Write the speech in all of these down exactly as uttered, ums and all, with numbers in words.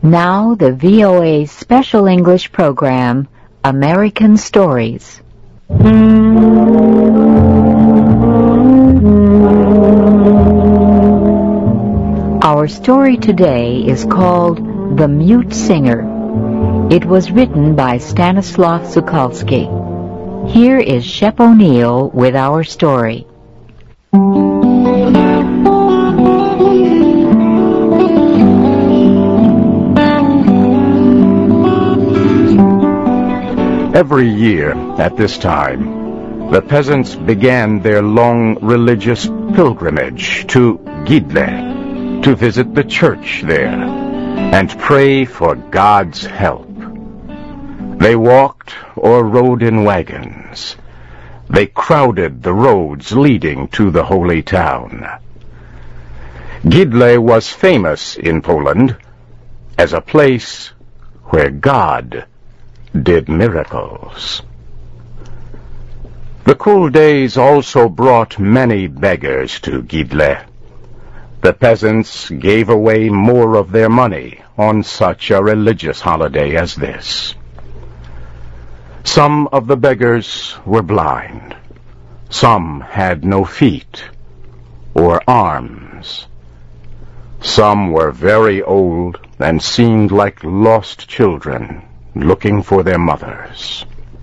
Now the V O A's special English program, American Stories. Our story today is called The Mute Singer. It was written by Stanislaw Sukalski. Here is Shep O'Neill with our story. Every year at this time, the peasants began their long religious pilgrimage to Gidle to visit the church there and pray for God's help. They walked or rode in wagons. They crowded the roads leading to the holy town. Gidle was famous in Poland as a place where God did miracles. The cool days also brought many beggars to Gidle. The peasants gave away more of their money on such a religious holiday as this. Some of the beggars were blind. Some had no feet or arms. Some were very old and seemed like lost children looking for their mothers.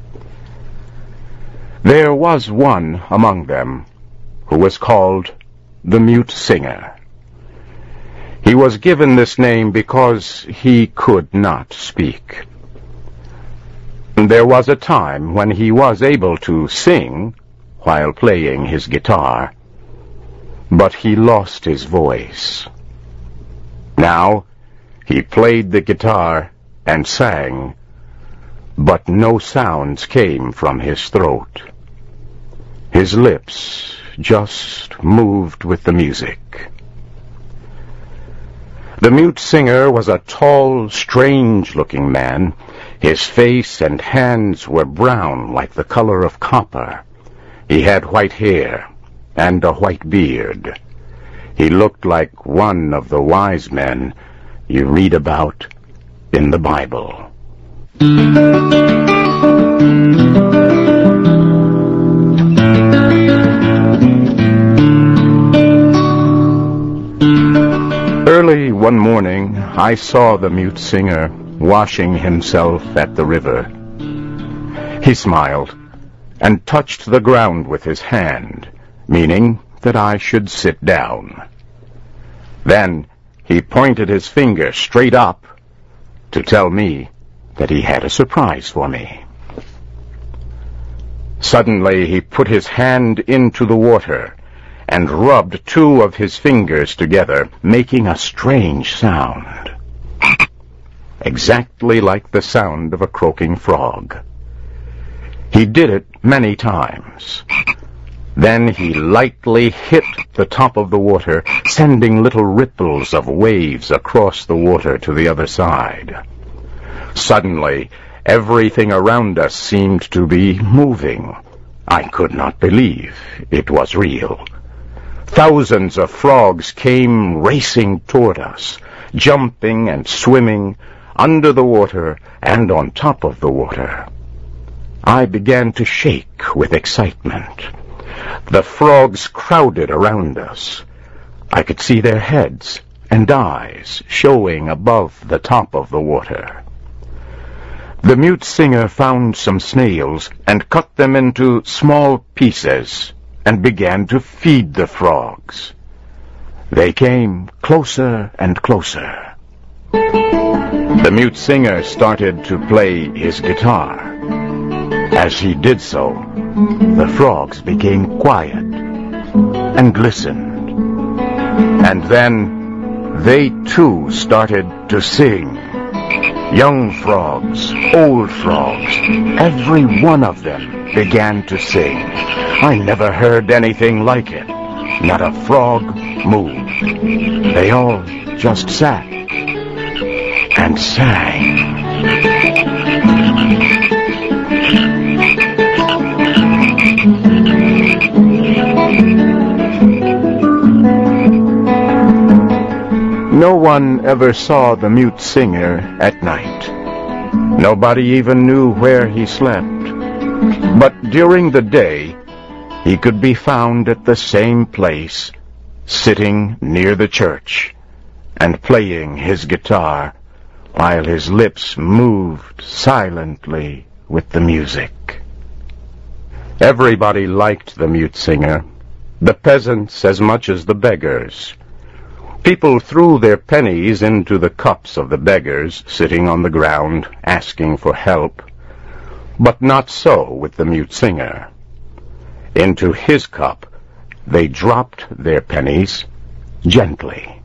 There was one among them who was called the Mute Singer. He was given this name because he could not speak. There was a time when he was able to sing while playing his guitar, but he lost his voice. Now he played the guitar and sang, but no sounds came from his throat. His lips just moved with the music. The Mute Singer was a tall, strange-looking man. His face and hands were brown like the color of copper. He had white hair and a white beard. He looked like one of the wise men you read about in the Bible. Early one morning, I saw the Mute Singer washing himself at the river. He smiled and touched the ground with his hand, meaning that I should sit down. Then he pointed his finger straight up to tell me that he had a surprise for me. Suddenly he put his hand into the water and rubbed two of his fingers together, making a strange sound, exactly like the sound of a croaking frog. He did it many times. Then he lightly hit the top of the water, sending little ripples of waves across the water to the other side. Suddenly, everything around us seemed to be moving. I could not believe it was real. Thousands of frogs came racing toward us, jumping and swimming under the water and on top of the water. I began to shake with excitement. The frogs crowded around us. I could see their heads and eyes showing above the top of the water. The Mute Singer found some snails and cut them into small pieces and began to feed the frogs. They came closer and closer. The Mute Singer started to play his guitar. As he did so, the frogs became quiet and listened. And then they too started to sing. Young frogs, old frogs, every one of them began to sing. I never heard anything like it. Not a frog moved. They all just sat and sang. No one ever saw the mute singer at night. Nobody even knew where he slept. But during the day, he could be found at the same place, sitting near the church and playing his guitar while his lips moved silently with the music. Everybody liked the mute singer, the peasants as much as the beggars. People threw their pennies into the cups of the beggars sitting on the ground asking for help, but not so with the mute singer. Into his cup they dropped their pennies gently.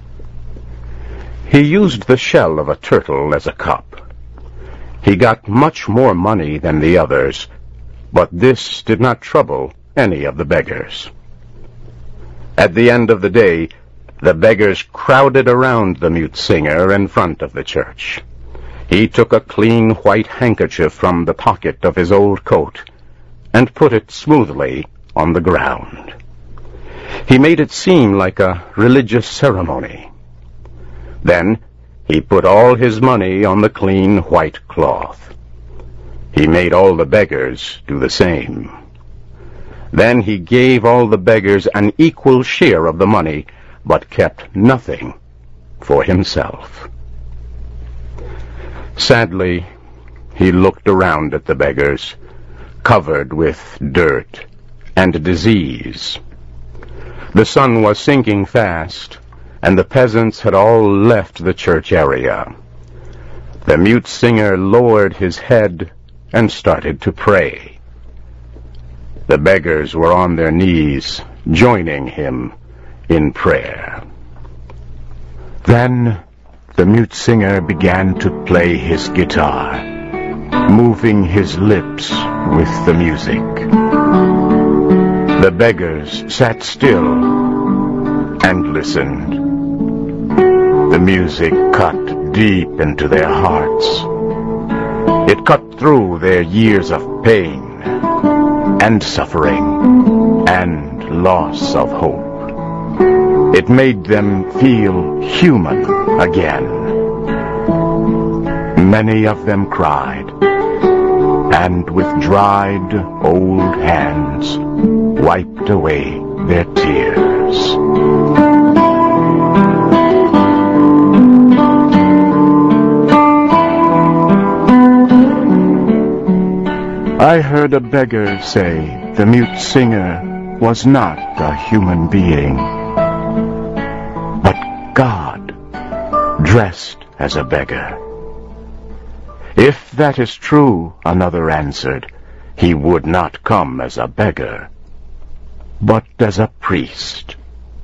He used the shell of a turtle as a cup. He got much more money than the others, but this did not trouble any of the beggars. At the end of the day, the beggars crowded around the mute singer in front of the church. He took a clean white handkerchief from the pocket of his old coat and put it smoothly on the ground. He made it seem like a religious ceremony. Then he put all his money on the clean white cloth. He made all the beggars do the same. Then he gave all the beggars an equal share of the money, but kept nothing for himself. Sadly, he looked around at the beggars, covered with dirt and disease. The sun was sinking fast, and the peasants had all left the church area. The mute singer lowered his head and started to pray. The beggars were on their knees, joining him in prayer. Then the mute singer began to play his guitar, moving his lips with the music. The beggars sat still and listened. The music cut deep into their hearts. It cut through their years of pain and suffering and loss of hope. It made them feel human again. Many of them cried, and with dried old hands wiped away their tears. I heard a beggar say the mute singer was not a human being, but God dressed as a beggar. If that is true, another answered, he would not come as a beggar, but as a priest.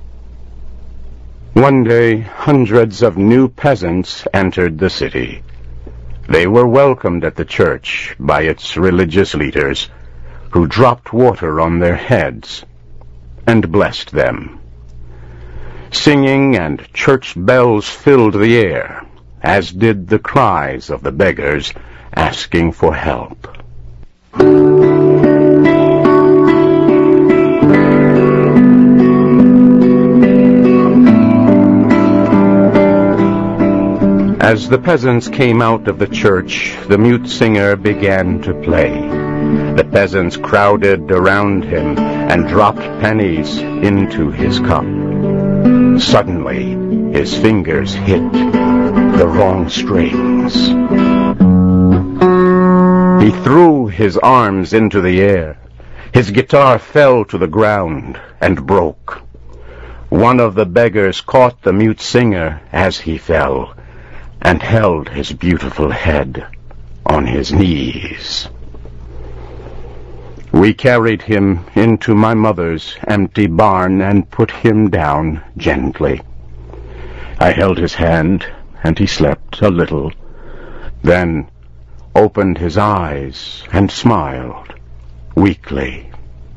One day, hundreds of new peasants entered the city. They were welcomed at the church by its religious leaders, who dropped water on their heads and blessed them. Singing and church bells filled the air, as did the cries of the beggars asking for help. As the peasants came out of the church, the mute singer began to play. The peasants crowded around him and dropped pennies into his cup. Suddenly, his fingers hit the wrong strings. He threw his arms into the air. His guitar fell to the ground and broke. One of the beggars caught the mute singer as he fell and held his beautiful head on his knees. We carried him into my mother's empty barn and put him down gently. I held his hand, and he slept a little, then opened his eyes and smiled weakly.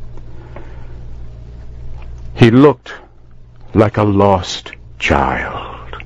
He looked like a lost child.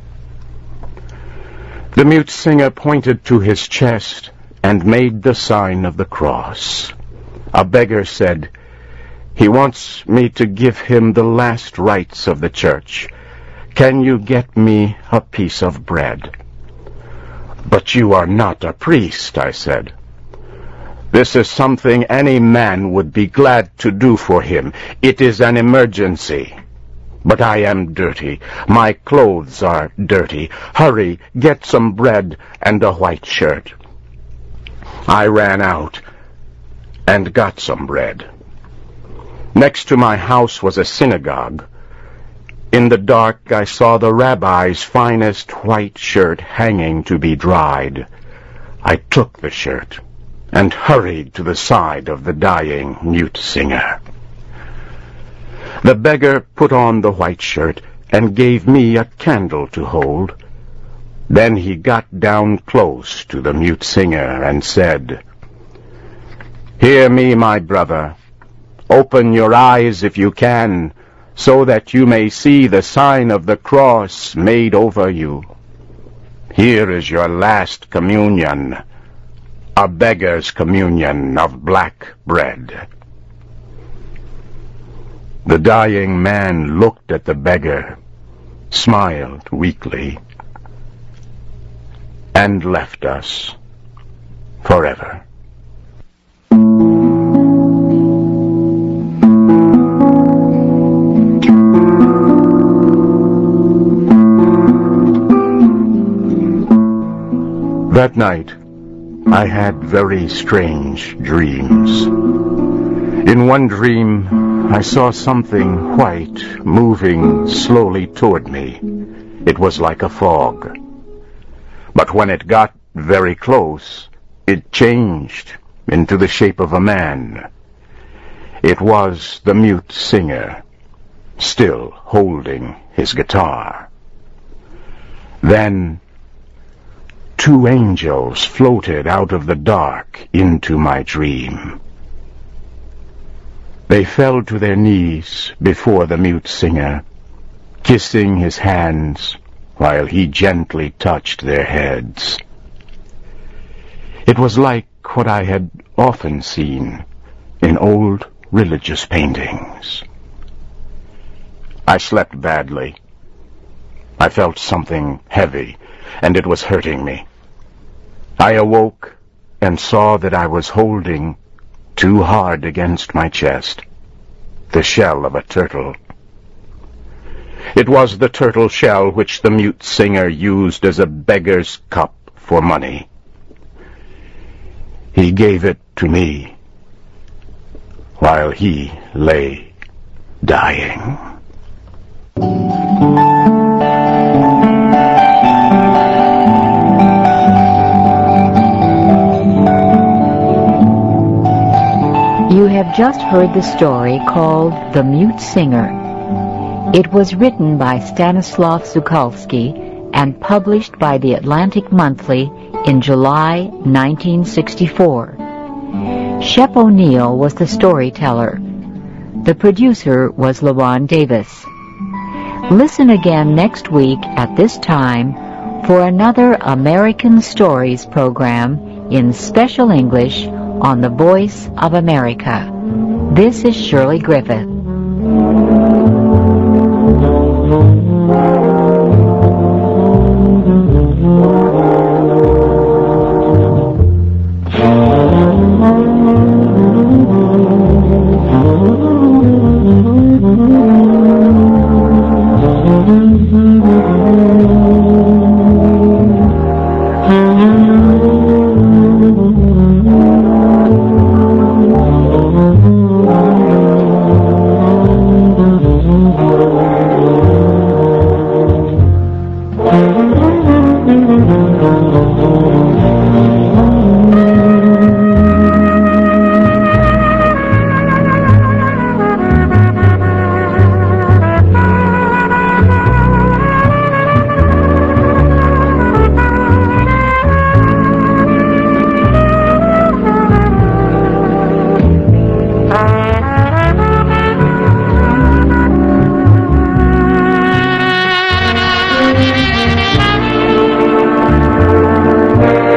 The mute singer pointed to his chest and made the sign of the cross. A beggar said, "He wants me to give him the last rites of the church. Can you get me a piece of bread?" "But you are not a priest," I said. "This is something any man would be glad to do for him. It is an emergency. But I am dirty. My clothes are dirty. Hurry, get some bread and a white shirt." I ran out and got some bread. Next to my house was a synagogue. In the dark, I saw the rabbi's finest white shirt hanging to be dried. I took the shirt and hurried to the side of the dying mute singer. The beggar put on the white shirt and gave me a candle to hold. Then he got down close to the mute singer and said, "Hear me, my brother. Open your eyes if you can, so that you may see the sign of the cross made over you. Here is your last communion, a beggar's communion of black bread." The dying man looked at the beggar, smiled weakly, and left us forever. That night, I had very strange dreams. In one dream, I saw something white moving slowly toward me. It was like a fog. But when it got very close, it changed into the shape of a man. It was the mute singer, still holding his guitar. Then two angels floated out of the dark into my dream. They fell to their knees before the mute singer, kissing his hands while he gently touched their heads. It was like what I had often seen in old religious paintings. I slept badly. I felt something heavy, and it was hurting me. I awoke and saw that I was holding, too hard against my chest, the shell of a turtle. It was the turtle shell which the mute singer used as a beggar's cup for money. He gave it to me while he lay dying. You have just heard the story called The Mute Singer. It was written by Stanislav Zukalski and published by the Atlantic Monthly in July nineteen sixty-four. Shep O'Neill was the storyteller. The producer was LaJuan Davis. Listen again next week at this time for another American Stories program in special English on the Voice of America. This is Shirley Griffith. Mm-hmm.